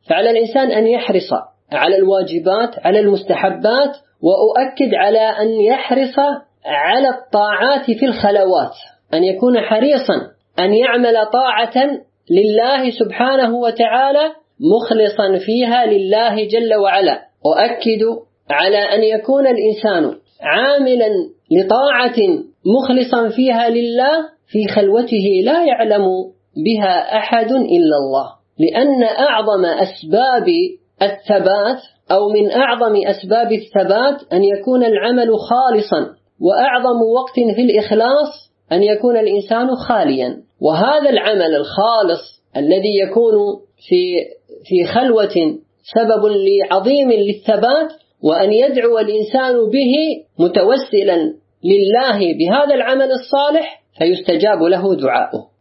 فعلى الإنسان أن يحرص على الواجبات، على المستحبات، وأؤكد على أن يحرص على الطاعات في الخلوات، أن يكون حريصا أن يعمل طاعة لله سبحانه وتعالى مخلصا فيها لله جل وعلا. أؤكد على أن يكون الإنسان عاملا لطاعة مخلصا فيها لله في خلوته لا يعلم بها أحد إلا الله، لأن أعظم أسباب الثبات أو من أعظم أسباب الثبات أن يكون العمل خالصا، وأعظم وقت في الإخلاص أن يكون الإنسان خاليا. وهذا العمل الخالص الذي يكون في خلوة سبب عظيم للثبات، وأن يدعو الإنسان به متوسلا لله بهذا العمل الصالح فيستجاب له دعاؤه.